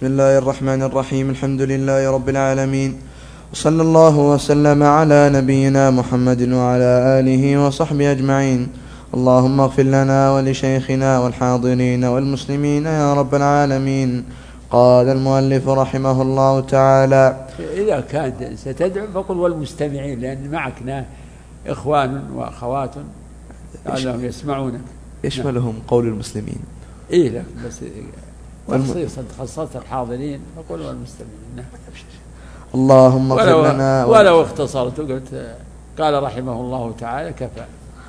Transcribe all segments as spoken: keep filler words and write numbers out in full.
بسم الله الرحمن الرحيم. الحمد لله رب العالمين، وصلى الله وسلم على نبينا محمد وعلى آله وصحبه أجمعين. اللهم اغفر لنا ولشيخنا والحاضرين والمسلمين يا رب العالمين. قال المؤلف رحمه الله تعالى: إذا كانت ستدعو فقل والمستمعين، لأن معك إخوان وأخوات لعلهم يسمعونك. يشملهم قول المسلمين. إيه لا بس تخصيصا خصصت الحاضرين فقل والمستمعين. اللهم اغفر لنا ولو اختصرت قلت قال رحمه الله تعالى كفى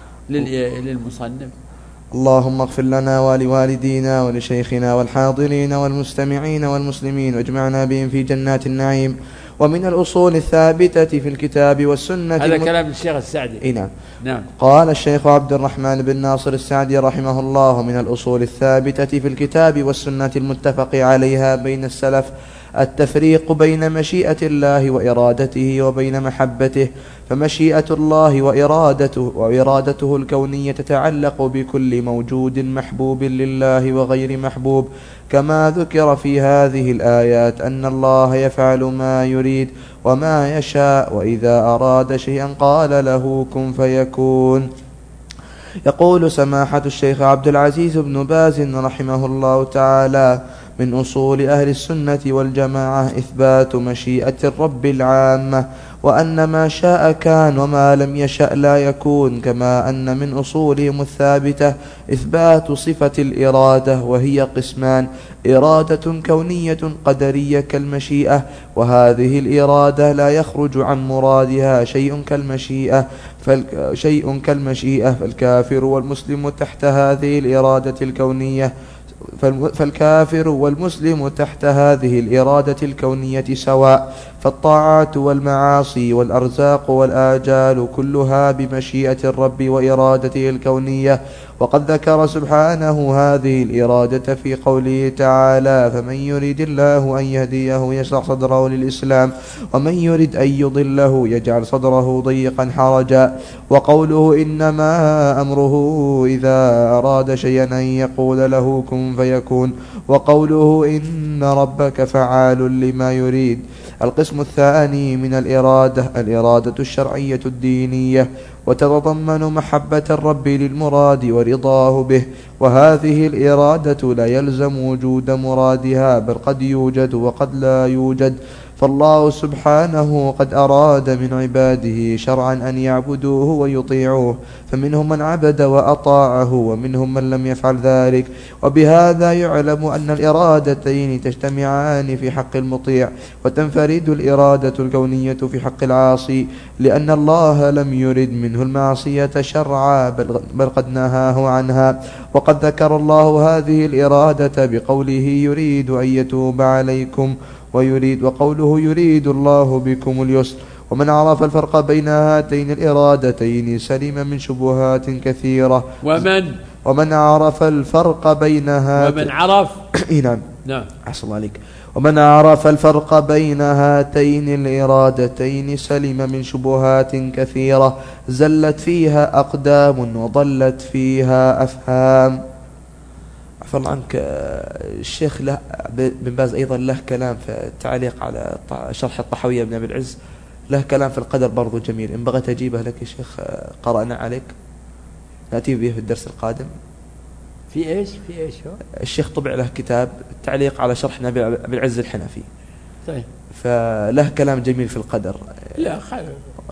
للمصنف. اللهم اغفر لنا ولوالدينا ولشيخنا والحاضرين والمستمعين والمسلمين، واجمعنا بهم في جنات النعيم. ومن الأصول الثابتة في الكتاب والسنة. هذا الم... كلام الشيخ السعدي. إيه نعم. نعم. قال الشيخ عبد الرحمن بن ناصر السعدي رحمه الله: من الأصول الثابتة في الكتاب والسنة المتفق عليها بين السلف التفريق بين مشيئة الله وإرادته وبين محبته، فمشيئة الله وإرادته, وإرادته الكونية تتعلق بكل موجود محبوب لله وغير محبوب، كما ذكر في هذه الآيات أن الله يفعل ما يريد وما يشاء، وإذا أراد شيئا قال له كن فيكون. يقول سماحة الشيخ عبد العزيز بن باز رحمه الله تعالى: من أصول أهل السنة والجماعة إثبات مشيئة الرب العامة، وأن ما شاء كان وما لم يشأ لا يكون، كما أن من أصولهم الثابتة إثبات صفة الإرادة، وهي قسمان: إرادة كونية قدرية كالمشيئة، وهذه الإرادة لا يخرج عن مرادها شيء كالمشيئة شيء كالمشيئة فالكافر والمسلم تحت هذه الإرادة الكونية فالكافر والمسلم تحت هذه الإرادة الكونية سواء، فالطاعات والمعاصي والأرزاق والآجال كلها بمشيئة الرب وإرادته الكونية. وقد ذكر سبحانه هذه الإرادة في قوله تعالى: فمن يريد الله أن يهديه يشرح صدره للإسلام، ومن يريد أن يضله يجعل صدره ضيقا حرجا. وقوله إنما أمره إذا أراد شيئا أن يقول له كن فيكون. وقوله إن ربك فعال لما يريد. القسم الثاني من الإرادة الإرادة الشرعية الدينية، وتتضمن محبة الرب للمراد ورضاه به، وهذه الإرادة لا يلزم وجود مرادها، بل قد يوجد وقد لا يوجد. فالله سبحانه قد أراد من عباده شرعا أن يعبدوه ويطيعوه، فمنهم من عبد وأطاعه ومنهم من لم يفعل ذلك. وبهذا يعلم أن الإرادتين تجتمعان في حق المطيع، وتنفرد الإرادة الكونية في حق العاصي، لأن الله لم يرد منه المعصية شرعا، بل قد نهاه عنها. وقد ذكر الله هذه الإرادة بقوله يريد أن يتوب عليكم ويريد وقوله يريد الله بكم اليسر. ومن عرف الفرق بين هاتين الإرادتين سلم من شبهات كثيرة. ومن ومن عرف الفرق بين هاتين ومن عرف نعم نعم أحسن الله عليك. ومن عرف الفرق بين هاتين الإرادتين سلم من شبهات كثيرة زلت فيها أقدام وضلت فيها أفهام. عفوا الله عنك، الشيخ له بن باز أيضا له كلام في التعليق على شرح الطحاوية بن أبي العز، له كلام في القدر برضو جميل، إن بغيت أجيبه لك يا شيخ قرأنا عليك نأتي به في الدرس القادم. في إيش في إيش هو؟ الشيخ طبع له كتاب التعليق على شرح أبي العز الحنفي. طيب. فله كلام جميل في القدر. لا خير.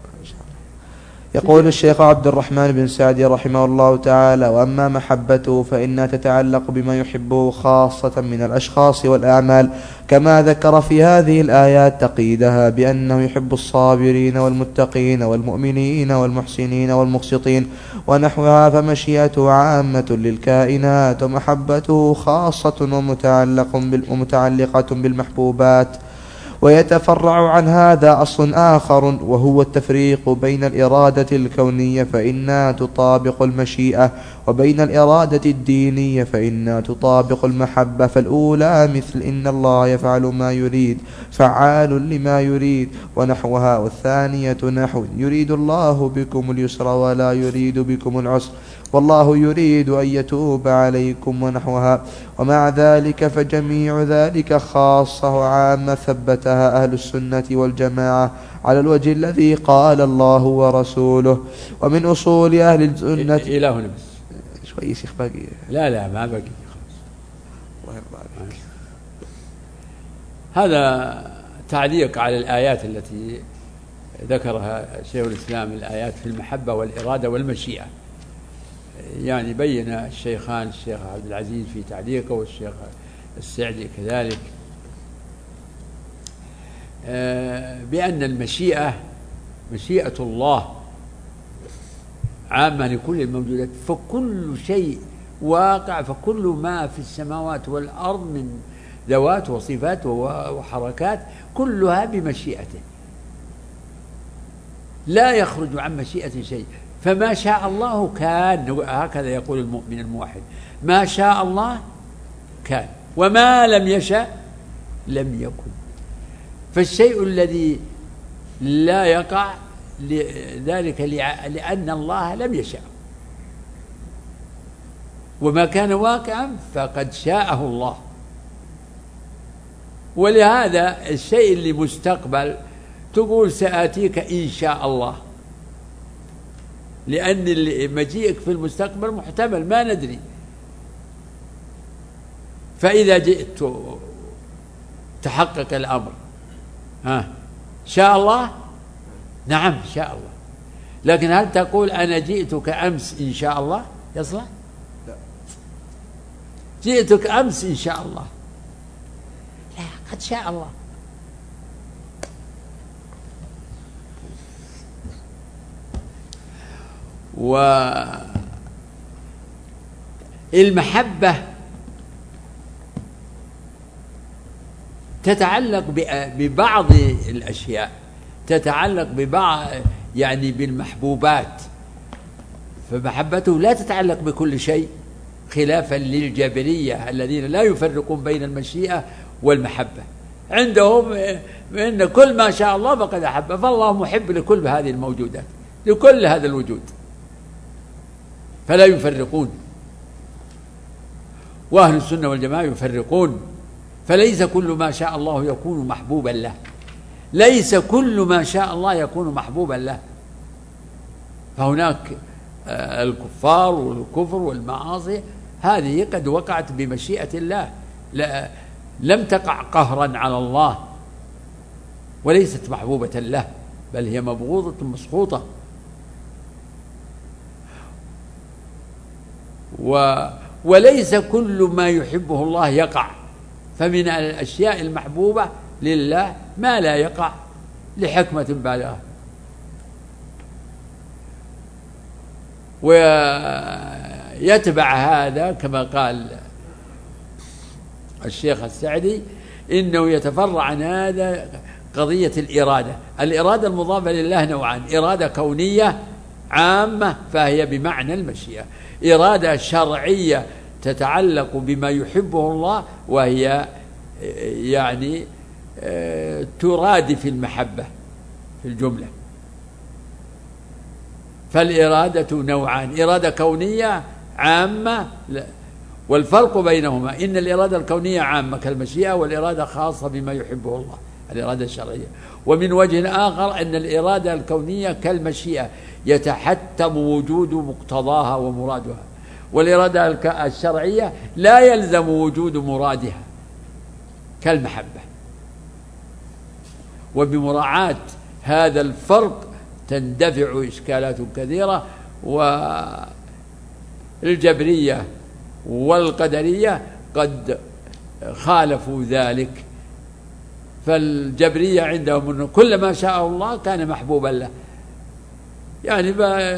يقول الشيخ عبد الرحمن بن سعدي رحمه الله تعالى: وأما محبته فإنها تتعلق بما يحبه خاصة من الأشخاص والأعمال، كما ذكر في هذه الآيات تقييدها بأنه يحب الصابرين والمتقين والمؤمنين والمحسنين والمقسطين ونحوها. فمشيئته عامة للكائنات، ومحبته خاصة ومتعلقة بالمحبوبات. ويتفرع عن هذا أصل آخر، وهو التفريق بين الإرادة الكونية فإنها تطابق المشيئة، وبين الإرادة الدينية فإنها تطابق المحبة، فالأولى مثل إن الله يفعل ما يريد فعال لما يريد ونحوها، والثانية نحو يريد الله بكم اليسر ولا يريد بكم العسر والله يريد أن يتوب عليكم ونحوها. ومع ذلك فجميع ذلك خاصة وعامة ثبتها أهل السنة والجماعة على الوجه الذي قال الله ورسوله. ومن أصول أهل السنة إلى هنا بس شوي شيخ باقي. لا لا ما باقي خلاص. الله يرضى عليك. هذا تعليق على الآيات التي ذكرها شيخ الإسلام، الآيات في المحبة والإرادة والمشيئة. يعني بين الشيخان الشيخ عبد العزيز في تعليقه والشيخ السعدي كذلك بأن المشيئة مشيئة الله عامة لكل الموجودات، فكل شيء واقع، فكل ما في السماوات والأرض من ذوات وصفات وحركات كلها بمشيئته، لا يخرج عن مشيئة شيء. فما شاء الله كان، هكذا يقول المؤمن الموحد، ما شاء الله كان وما لم يشاء لم يكن. فالشيء الذي لا يقع ذلك لأن الله لم يشاء، وما كان واقعا فقد شاءه الله. ولهذا الشيء اللي مستقبل تقول سآتيك إن شاء الله، لأن مجيئك في المستقبل محتمل ما ندري. فإذا جئت تحقق الأمر، ها شاء الله، نعم شاء الله. لكن هل تقول أنا جئتك أمس إن شاء الله؟ يصلح؟ لا. جئتك أمس إن شاء الله، لا، قد شاء الله. والمحبة تتعلق ببعض الأشياء، تتعلق ببعض يعني بالمحبوبات، فمحبته لا تتعلق بكل شيء، خلافا للجبرية الذين لا يفرقون بين المشيئة والمحبة. عندهم إن كل ما شاء الله فقد أحب، فالله محب لكل هذه الموجودات، لكل هذا الوجود، فلا يفرقون. وأهل السنة والجماعة يفرقون، فليس كل ما شاء الله يكون محبوبا له، ليس كل ما شاء الله يكون محبوبا له. فهناك الكفار والكفر والمعاصي هذه قد وقعت بمشيئة الله، لا لم تقع قهرا على الله، وليست محبوبة له، بل هي مبغوضة مسخوطة. و وليس كل ما يحبه الله يقع، فمن الأشياء المحبوبة لله ما لا يقع لحكمة بالغة. ويتبع هذا كما قال الشيخ السعدي إنه يتفرع عن هذا قضية الإرادة. الإرادة المضافة لله نوعان: إرادة كونية عامة فهي بمعنى المشيئة، إرادة شرعية تتعلق بما يحبه الله وهي يعني ترادف المحبة في الجملة. فالإرادة نوعان: إرادة كونية عامة، والفرق بينهما إن الإرادة الكونية عامة كالمشيئة، والإرادة خاصة بما يحبه الله الإرادة الشرعية. ومن وجه آخر أن الإرادة الكونية كالمشيئة يتحتم وجود مقتضاها ومرادها، والإرادة الشرعية لا يلزم وجود مرادها كالمحبة. وبمراعاة هذا الفرق تندفع إشكالات كثيرة. والجبرية والقدرية قد خالفوا ذلك، فالجبرية عندهم أنه كل ما شاء الله كان محبوبا له، يعني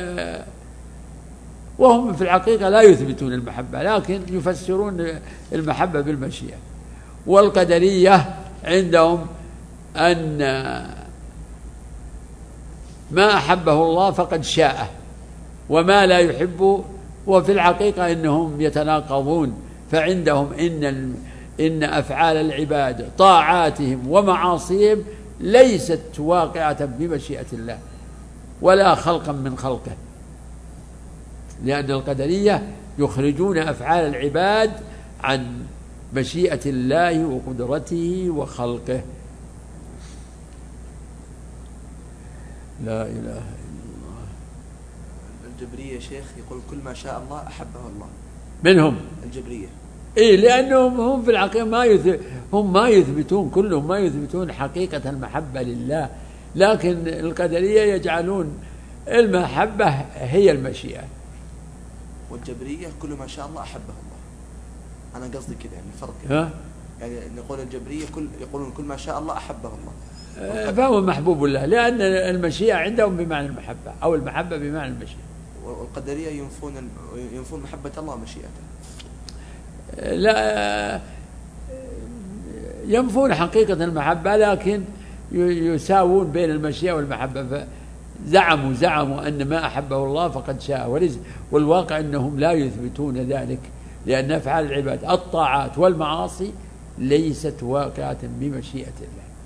وهم في الحقيقة لا يثبتون المحبة، لكن يفسرون المحبة بالمشيئة. والقدرية عندهم أن ما أحبه الله فقد شاءه، وما لا يحبه وفي الحقيقة إنهم يتناقضون، فعندهم إن إن أفعال العباد طاعاتهم ومعاصيهم ليست واقعة بمشيئة الله ولا خلقا من خلقه، لأن القدرية يخرجون أفعال العباد عن مشيئة الله وقدرته وخلقه. لا إله إلا الله. الجبرية شيخ يقول كل ما شاء الله أحبه الله. منهم الجبرية. إيه، لأنهم هم في الحقيقة ما يث... هم ما يثبتون، كلهم ما يثبتون حقيقة المحبة لله، لكن القدرية يجعلون المحبة هي المشيئة. والجبرية كل ما شاء الله أحبه الله. أنا قصدي كذا يعني الفرق. ها؟ يعني نقول الجبرية كل يقولون كل ما شاء الله أحبه الله. فهو محبوب الله، لأن المشيئة عندهم بمعنى المحبة، أو المحبة بمعنى المشيئة. والقدرية ينفون ينفون محبة الله ومشيئته. لا، ينفون حقيقة المحبة، لكن يساوون بين المشيئة والمحبة. فزعموا زعموا أن ما أحبه الله فقد شاء، والواقع أنهم لا يثبتون ذلك، لأن أفعال العباد الطاعات والمعاصي ليست واقعة بمشيئة الله.